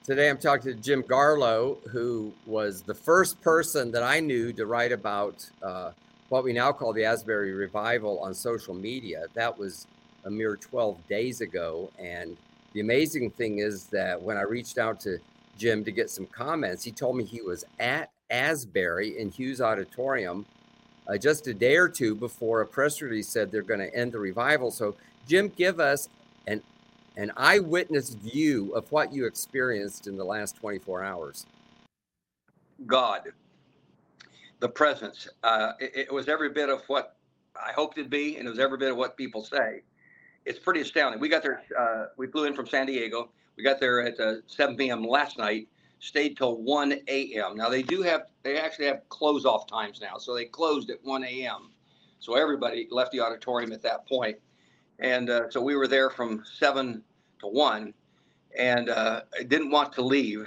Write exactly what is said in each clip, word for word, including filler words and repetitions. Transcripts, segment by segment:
Today I'm talking to Jim Garlow, who was the first person that I knew to write about uh, what we now call the Asbury Revival on social media. That was a mere twelve days ago. And the amazing thing is that when I reached out to Jim to get some comments, he told me he was at Asbury in Hughes Auditorium uh, just a day or two before a press release said they're going to end the revival. So, Jim, give us an an eyewitness view of what you experienced in the last twenty-four hours. God, the presence. Uh, it, it was every bit of what I hoped it'd be, and it was every bit of what people say. It's pretty astounding. We got there. Uh, we flew in from San Diego. We got there at uh, seven p.m. last night. Stayed till one a.m. Now they do have. They actually have close off times now, so they closed at one a.m. So everybody left the auditorium at that point, and uh, so we were there from seven to one, and uh, I didn't want to leave.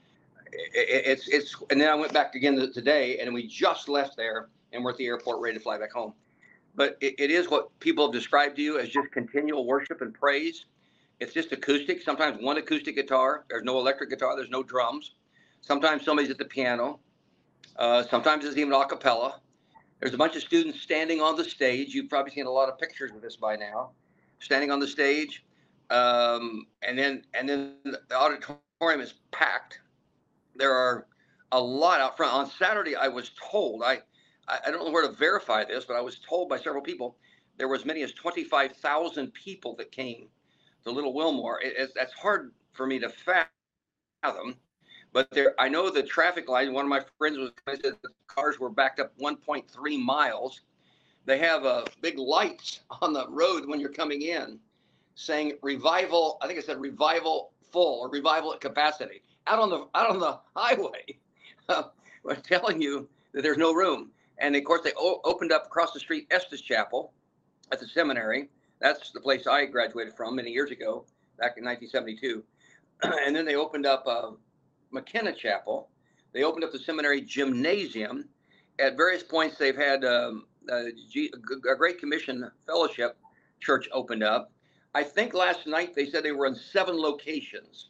It, it's it's and then I went back again today, and we just left there, and we're at the airport ready to fly back home. But it, it is what people have described to you as just continual worship and praise. It's just acoustic. Sometimes one acoustic guitar. There's no electric guitar. There's no drums. Sometimes somebody's at the piano. Uh, sometimes it's even a cappella. There's a bunch of students standing on the stage. You've probably seen a lot of pictures of this by now. Standing on the stage, um, and then and then the auditorium is packed. There are a lot out front. On Saturday, I was told, I, I don't know where to verify this, but I was told by several people there were as many as twenty-five thousand people that came to Little Wilmore. It, it, that's hard for me to fathom, but there, I know the traffic light. One of my friends was said the cars were backed up one point three miles. They have uh, big lights on the road when you're coming in saying revival. I think it said revival full or revival at capacity. Out on the out on the highway, uh, we're telling you that there's no room. And of course, they o- opened up across the street Estes Chapel at the seminary. That's the place I graduated from many years ago, back in nineteen seventy-two. And then they opened up uh, McKenna Chapel. They opened up the seminary gymnasium. At various points, they've had um, a, G- a Great Commission Fellowship Church opened up. I think last night they said they were in seven locations.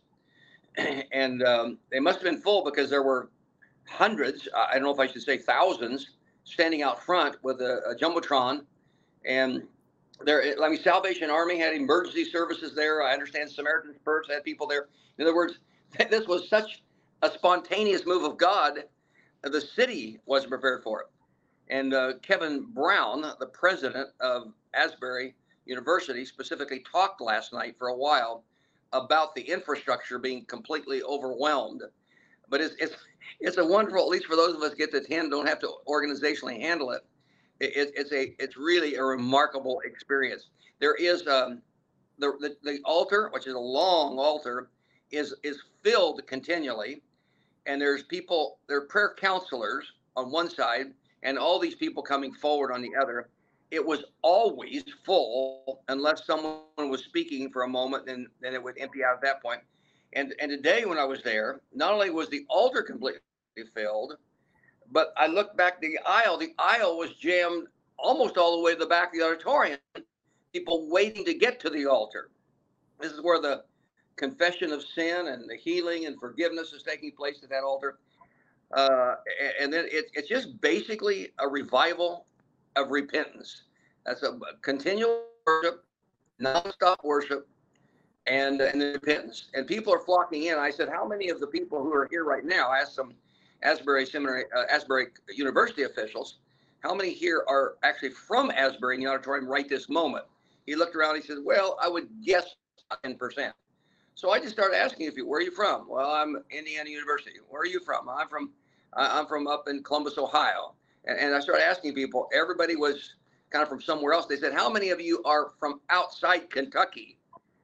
And um, they must have been full because there were hundreds, I don't know if I should say thousands, standing out front with a, a jumbotron. And there, I mean, Salvation Army had emergency services there. I understand Samaritan's Purse had people there. In other words, this was such a spontaneous move of God, the city wasn't prepared for it. And uh, Kevin Brown, the president of Asbury University, specifically talked last night for a while about the infrastructure being completely overwhelmed. But it's it's it's a wonderful, at least for those of us get to attend, don't have to organizationally handle it. it, it it's a it's really a remarkable experience. There is um, the, the the altar, which is a long altar, is is filled continually, and there's people, there are prayer counselors on one side, and all these people coming forward on the other. It was always full unless someone was speaking for a moment, then then it would empty out at that point. And and today when I was there, not only was the altar completely filled, but I looked back the aisle. The aisle was jammed almost all the way to the back of the auditorium. People waiting to get to the altar. This is where the confession of sin and the healing and forgiveness is taking place at that altar. Uh, and then it, it's just basically a revival of repentance. That's a continual worship, nonstop worship, and and repentance. And people are flocking in. I said, how many of the people who are here right now? I asked some Asbury Seminary, uh, Asbury University officials, how many here are actually from Asbury in the auditorium right this moment? He looked around. He said, well, I would guess ten percent. So I just started asking if you, where are you from? Well, I'm Indiana University. Where are you from? I'm from I'm from up in Columbus, Ohio. And, and I started asking people, everybody was kind of from somewhere else. They said, how many of you are from outside Kentucky?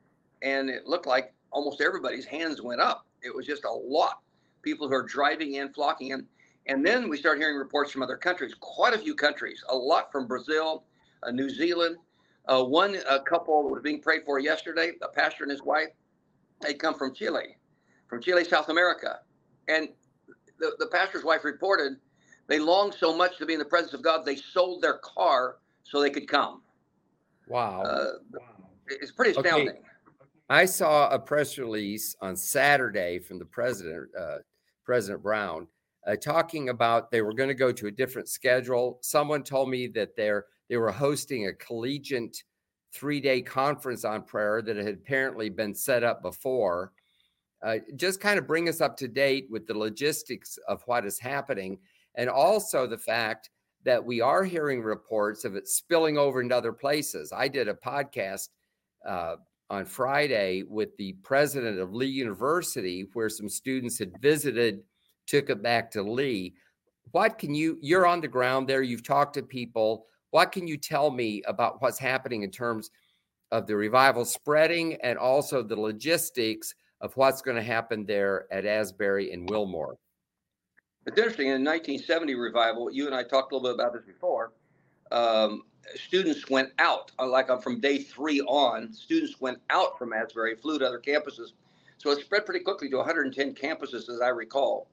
And it looked like almost everybody's hands went up. It was just a lot. People who are driving in, flocking in. And then we started hearing reports from other countries, quite a few countries, a lot from Brazil, uh, New Zealand. Uh, one a couple was being prayed for yesterday, a pastor and his wife. They come from Chile, from Chile, South America. And the, the pastor's wife reported they longed so much to be in the presence of God, they sold their car so they could come. Wow. Uh, it's pretty astounding. Okay. I saw a press release on Saturday from the president, uh, President Brown, uh, talking about they were going to go to a different schedule. Someone told me that they're they were hosting a collegiate three-day conference on prayer that had apparently been set up before. Uh, just kind of bring us up to date with the logistics of what is happening, and also the fact that we are hearing reports of it spilling over into other places. I did a podcast uh, on Friday with the president of Lee University, where some students had visited, took it back to Lee. What can you, you're on the ground there, you've talked to people. What can you tell me about what's happening in terms of the revival spreading and also the logistics of what's going to happen there at Asbury and Wilmore? It's interesting. In the nineteen seventy revival, you and I talked a little bit about this before. Um, students went out, like I'm from day three on. Students went out from Asbury, flew to other campuses. So it spread pretty quickly to one hundred ten campuses, as I recall.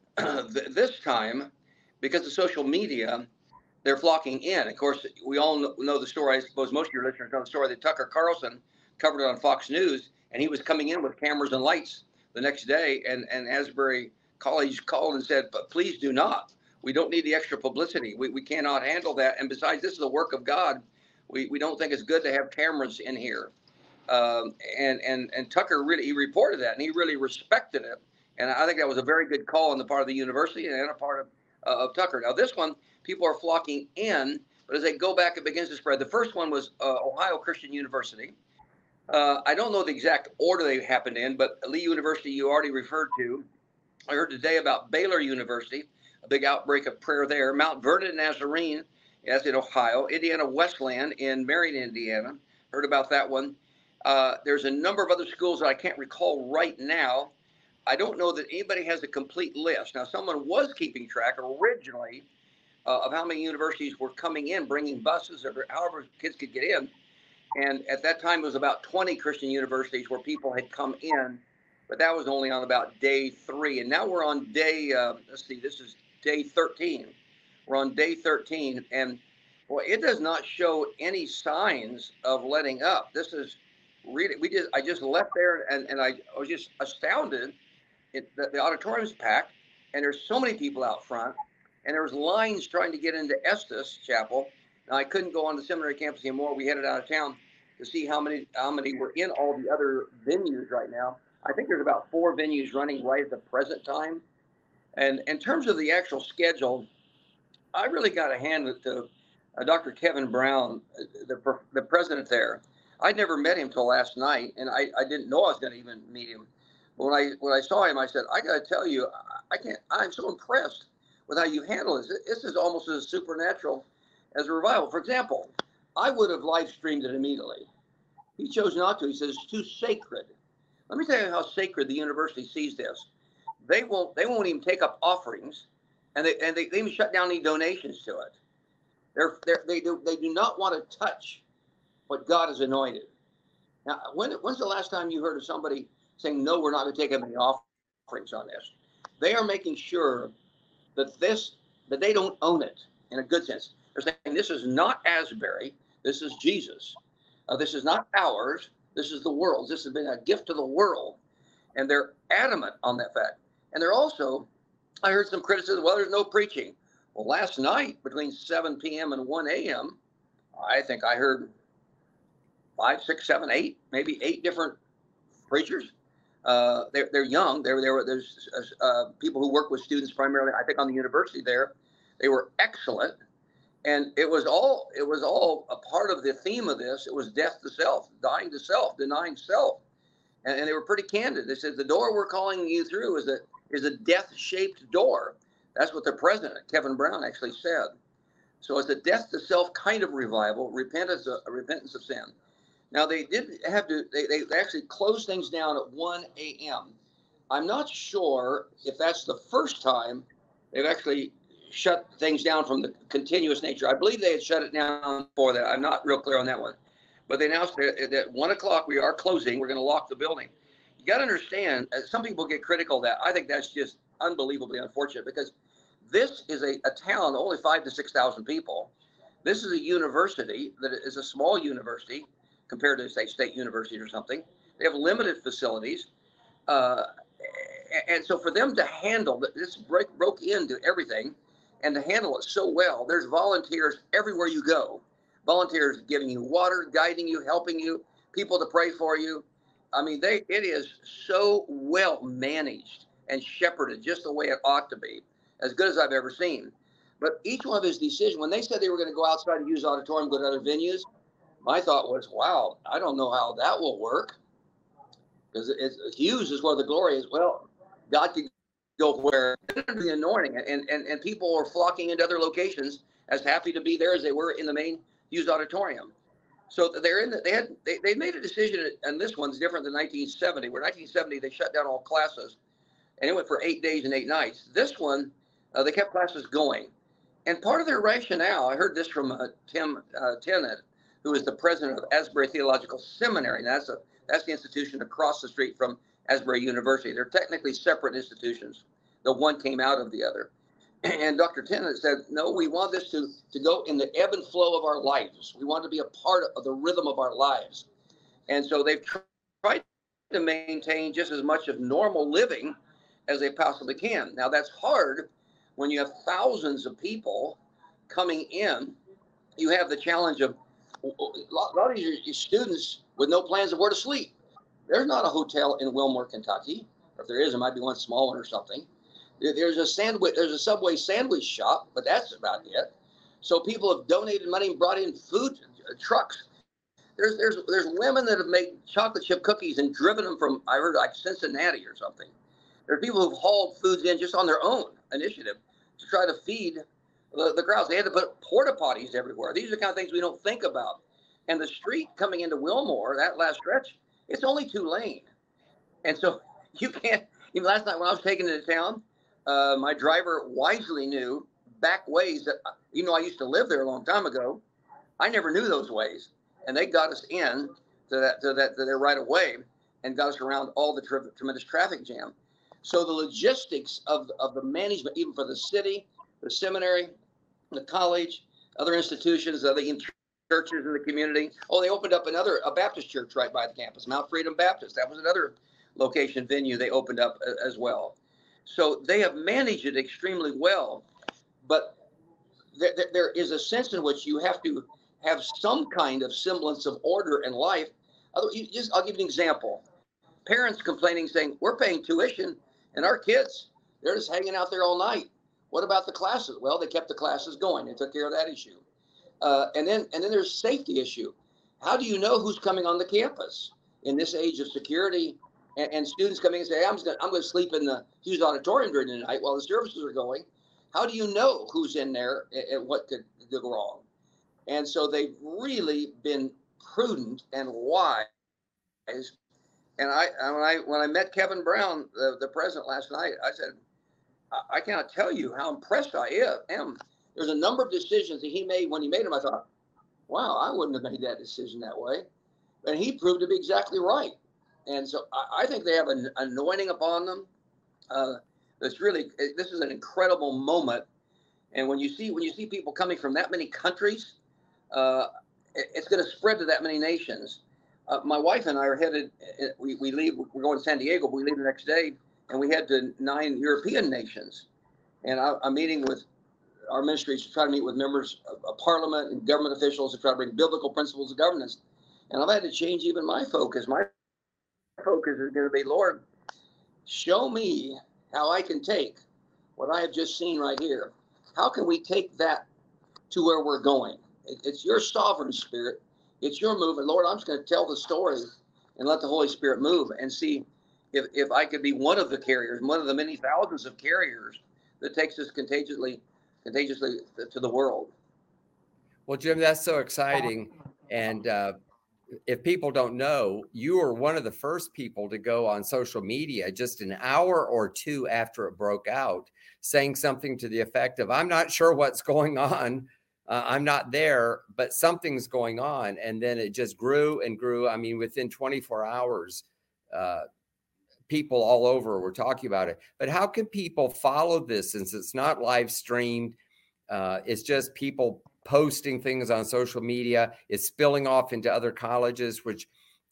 This time, because of social media, they're flocking in. Of course, we all know the story. I suppose most of your listeners know the story that Tucker Carlson covered it on Fox News, and he was coming in with cameras and lights the next day, and, and Asbury College called and said, but please do not. We don't need the extra publicity. We, we cannot handle that. And besides, this is the work of God. We, we don't think it's good to have cameras in here. Um, and, and, and Tucker really, he reported that, and he really respected it. And I think that was a very good call on the part of the university and a part of, uh, of Tucker. Now, this one, people are flocking in, but as they go back, it begins to spread. The first one was uh, Ohio Christian University. Uh, I don't know the exact order they happened in, but Lee University you already referred to. I heard today about Baylor University, a big outbreak of prayer there. Mount Vernon Nazarene, as in Ohio. Indiana Wesleyan in Marion, Indiana. Heard about that one. Uh, there's a number of other schools that I can't recall right now. I don't know that anybody has a complete list. Now, someone was keeping track originally uh, of how many universities were coming in, bringing buses or however kids could get in. And at that time, it was about twenty Christian universities where people had come in. But that was only on about day three. And now we're on day, uh, let's see, this is day thirteen. We're on day thirteen. And boy, it does not show any signs of letting up. This is really, we just, I just left there and, and I, I was just astounded. It, the, the auditorium's packed and there's so many people out front. And there was lines trying to get into Estes Chapel. Now, I couldn't go on the seminary campus anymore. We headed out of town to see how many, how many were in all the other venues right now. I think there's about four venues running right at the present time. And in terms of the actual schedule, I really got to hand it to uh, Doctor Kevin Brown, the, the president there. I'd never met him till last night, and I, I didn't know I was going to even meet him. But when I when I saw him, I said, I got to tell you, I can't. I'm so impressed with how you handle this. This is almost as supernatural as a revival. For example, I would have live streamed it immediately. He chose not to. He says it's too sacred. Let me tell you how sacred the university sees this. They won't. They won't even take up offerings, and they and they, they even shut down any donations to it. They're, they're they do they do not want to touch what God has anointed. Now, when when's the last time you heard of somebody saying no? We're not going to take up any offerings on this. They are making sure that this that they don't own it in a good sense. They're saying this is not Asbury. This is Jesus. Uh, this is not ours. This is the world's. This has been a gift to the world. And they're adamant on that fact. And they're also, I heard some criticism, well, there's no preaching. Well, last night between seven p.m. and one a.m., I think I heard five, six, seven, eight, maybe eight different preachers. Uh, they're, they're young. They're, they're, there's uh, people who work with students primarily, I think, on the university there. They were excellent. And it was all it was all a part of the theme of this. It was death to self, dying to self, denying self. And, and they were pretty candid. They said the door we're calling you through is a is a death-shaped door. That's what the president, Kevin Brown, actually said. So it's a death to self kind of revival, repentance of, repentance of sin. Now they did have to they, they actually closed things down at one a.m. I'm not sure if that's the first time they've actually shut things down from the continuous nature. I believe they had shut it down before that. I'm not real clear on that one. But they announced that at one o'clock we are closing. We're going to lock the building. You got to understand, some people get critical of that. I think that's just unbelievably unfortunate because this is a, a town, only five to six thousand people. This is a university that is a small university compared to, say, State University or something. They have limited facilities. Uh, and so for them to handle this break, broke into everything and to handle it so well, there's volunteers everywhere you go. Volunteers giving you water, guiding you, helping you, people to pray for you. I mean, they it is so well managed and shepherded just the way it ought to be, as good as I've ever seen. But each one of his decisions, when they said they were going to go outside and use the auditorium, go to other venues, my thought was, wow, I don't know how that will work. Because it's, Hughes is where the glory is. Well, God could go where the anointing, and, and, and people are flocking into other locations as happy to be there as they were in the main Hughes auditorium. So they're in the, they had they, they made a decision, and this one's different than nineteen seventy, where nineteen seventy they shut down all classes, and it went for eight days and eight nights. This one, uh, they kept classes going, and part of their rationale, I heard this from uh, Tim uh, Tennant, who is the president of Asbury Theological Seminary. And that's a that's the institution across the street from Asbury University. They're technically separate institutions. The one came out of the other. And Doctor Tennant said, no, we want this to, to go in the ebb and flow of our lives. We want to be a part of the rhythm of our lives. And so they've tried to maintain just as much of normal living as they possibly can. Now, that's hard when you have thousands of people coming in. You have the challenge of a lot of your students with no plans of where to sleep. There's not a hotel in Wilmore, Kentucky. Or if there is, it might be one small one or something. There's a sandwich, there's a Subway sandwich shop, but that's about it. So people have donated money and brought in food trucks. There's there's there's women that have made chocolate chip cookies and driven them from, I heard, like Cincinnati or something. There are people who've hauled foods in just on their own initiative to try to feed the, the crowds. They had to put porta potties everywhere. These are the kind of things we don't think about. And the street coming into Wilmore, that last stretch, it's only two lane. And so you can't, even last night when I was taking it to town, uh, my driver wisely knew back ways that, even though I used to live there a long time ago, I never knew those ways. And they got us in to that, to that, to their right of way and got us around all the tri- tremendous traffic jam. So the logistics of, of the management, even for the city, the seminary, the college, other institutions, other churches in the community. Oh, they opened up another, a Baptist church right by the campus, Mount Freedom Baptist. That was another location venue they opened up as well. So they have managed it extremely well, but there, there is a sense in which you have to have some kind of semblance of order in life. You just, I'll give you an example. Parents complaining, saying, we're paying tuition and our kids, they're just hanging out there all night. What about the classes? Well, they kept the classes going. They took care of that issue. Uh, and then and then there's safety issue. How do you know who's coming on the campus in this age of security and, and students coming and say, hey, I'm going I'm to sleep in the Hughes Auditorium during the night while the services are going? How do you know who's in there and, and what could go wrong? And so they've really been prudent and wise. And I when I when I met Kevin Brown, the, the president, last night, I said, I, I cannot tell you how impressed I am. There's a number of decisions that he made. When he made them, I thought, wow, I wouldn't have made that decision that way. And he proved to be exactly right. And so I, I think they have an anointing upon them. Uh, that's really, this is an incredible moment. And when you see when you see people coming from that many countries, uh, it, it's going to spread to that many nations. Uh, my wife and I are headed, we, we leave, we're going to San Diego, but we leave the next day, and we head to nine European nations. And I, I'm meeting with our ministries to try to meet with members of, of parliament and government officials to try to bring biblical principles of governance. And I've had to change even my focus. My focus is going to be, Lord, show me how I can take what I have just seen right here. How can we take that to where we're going? It, it's your sovereign spirit. It's your movement. Lord, I'm just going to tell the story and let the Holy Spirit move and see if, if I could be one of the carriers, one of the many thousands of carriers that takes us contagiously contagiously to the world. Well, Jim, that's so exciting. And uh, if people don't know, you were one of the first people to go on social media just an hour or two after it broke out, saying something to the effect of, I'm not sure what's going on. Uh, I'm not there, but something's going on. And then it just grew and grew. I mean, within twenty-four hours, uh, people all over were talking about it. But how can people follow this since it's not live streamed? Uh, it's just people posting things on social media. It's spilling off into other colleges, which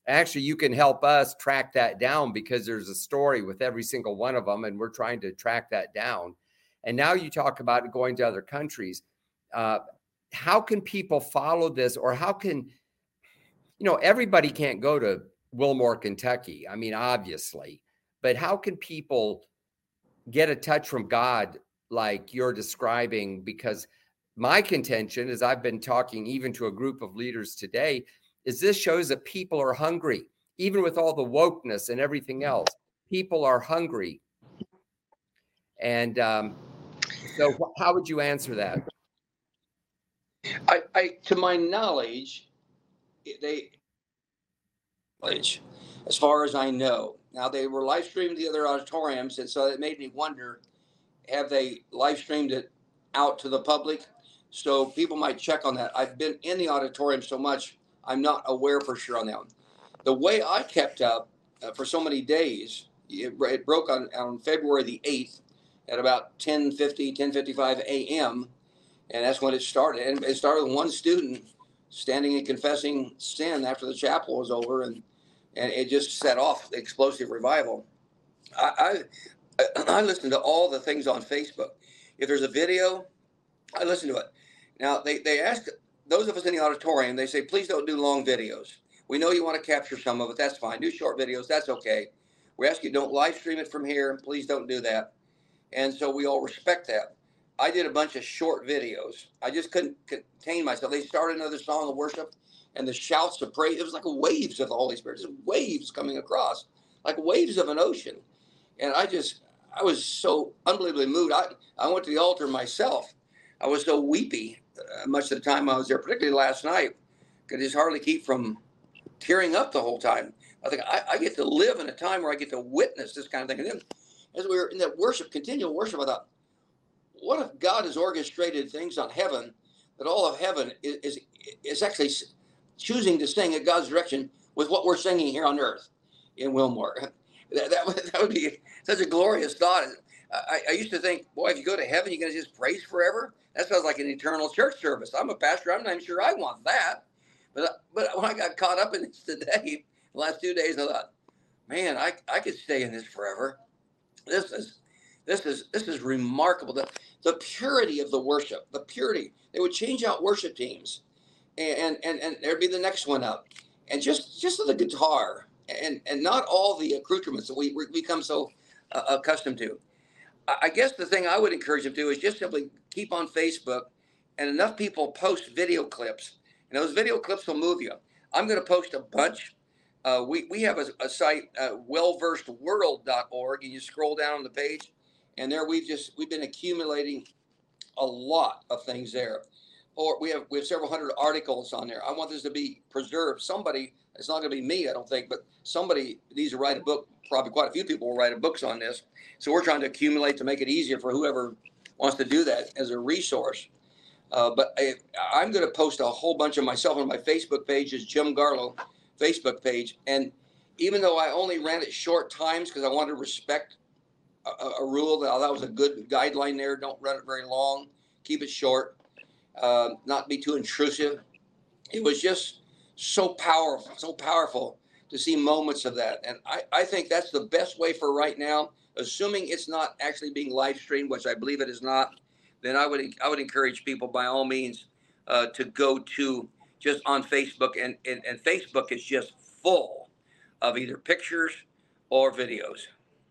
Actually, you can help us track that down because there's a story with every single one of them, and we're trying to track that down. And now you talk about going to other countries. Uh, how can people follow this, or how can, you know, everybody can't go to Wilmore, Kentucky. I mean, obviously, but how can people get a touch from God like you're describing? Because my contention, as I've been talking even to a group of leaders today, is this shows that people are hungry, even with all the wokeness and everything else. People are hungry. And um, so how would you answer that? I, I to my knowledge, they, as far as I know, now they were live streamed to the other auditoriums, and so it made me wonder, have they live streamed it out to the public? So people might check on that. I've been in the auditorium so much, I'm not aware for sure on that one. The way I kept up uh, for so many days, it, it broke on, on February the eighth at about ten fifty, ten fifty-five a.m., and that's when it started. And it started with one student standing and confessing sin after the chapel was over, and, and it just set off the explosive revival. I, I, I listen to all the things on Facebook. If there's a video, I listen to it. Now, they, they ask those of us in the auditorium, they say, please don't do long videos. We know you want to capture some of it. That's fine. Do short videos. That's okay. We ask you, don't live stream it from here. Please don't do that. And so we all respect that. I did a bunch of short videos. I just couldn't contain myself. They started another song of worship, and the shouts of praise, it was like waves of the Holy Spirit, just waves coming across, like waves of an ocean. And I just, I was so unbelievably moved. I, I went to the altar myself. I was so weepy uh, much of the time I was there, particularly last night. Could just hardly keep from tearing up the whole time. I think I, I get to live in a time where I get to witness this kind of thing. And then as we were in that worship, continual worship, I thought, what if God has orchestrated things on heaven, that all of heaven is, is, is actually choosing to sing at God's direction with what we're singing here on earth in Wilmore? That, that, would, that would be such a glorious thought. I, I used to think, boy, if you go to heaven, you're going to just praise forever? That sounds like an eternal church service. I'm a pastor. I'm not even sure I want that. But but when I got caught up in this today, the last two days, I thought, man, I, I could stay in this forever. This is this is this is remarkable. The the purity of the worship, the purity. They would change out worship teams, and and and there'd be the next one up, and just just the guitar, and and not all the accoutrements that we we become so uh, accustomed to. I guess the thing I would encourage them to do is just simply keep on Facebook, and enough people post video clips, and those video clips will move you. I'm going to post a bunch. Uh, we, we have a, a site, uh, well versed world dot org, and you scroll down on the page, and there we've just, we've been accumulating a lot of things there. Or we have, we have several hundred articles on there. I want this to be preserved. Somebody, it's not going to be me, I don't think, but somebody needs to write a book. Probably quite a few people will write books on this. So we're trying to accumulate to make it easier for whoever wants to do that as a resource. Uh, but I, I'm going to post a whole bunch of myself on my Facebook page, is Jim Garlow Facebook page. And even though I only ran it short times because I wanted to respect a, a rule, that that was a good guideline there. Don't run it very long. Keep it short. Uh, not be too intrusive. It was just so powerful, so powerful to see moments of that. And I, I think that's the best way for right now, assuming it's not actually being live streamed, which I believe it is not. Then I would I would encourage people by all means uh, to go to just on Facebook, and, and, and Facebook is just full of either pictures or videos.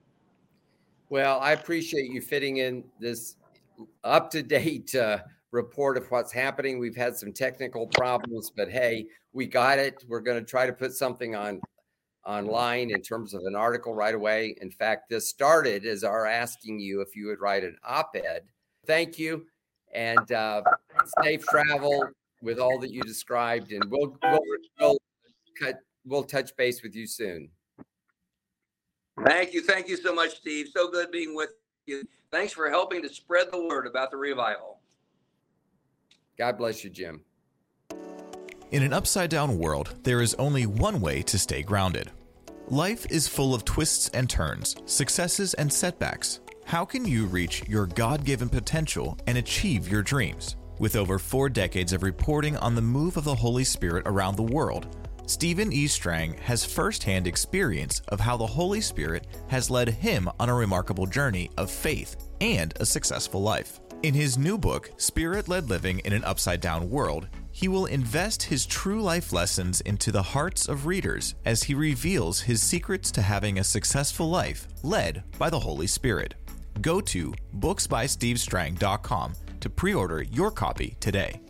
Well, I appreciate you fitting in this up-to-date uh, report of what's happening. We've had some technical problems, but hey, we got it. We're going to try to put something on online in terms of an article right away. In fact, this started as our asking you if you would write an op-ed. Thank you, and uh, safe travel with all that you described, and we'll we'll we'll, cut, we'll touch base with you soon. Thank you, thank you so much, Steve. So good being with you. Thanks for helping to spread the word about the revival. God bless you, Jim. In an upside-down world, there is only one way to stay grounded. Life is full of twists and turns, successes and setbacks. How can you reach your God-given potential and achieve your dreams? With over four decades of reporting on the move of the Holy Spirit around the world, Stephen E. Strang has firsthand experience of how the Holy Spirit has led him on a remarkable journey of faith and a successful life. In his new book, Spirit-Led Living in an Upside-Down World, he will invest his true life lessons into the hearts of readers as he reveals his secrets to having a successful life led by the Holy Spirit. Go to books by steve strang dot com to pre-order your copy today.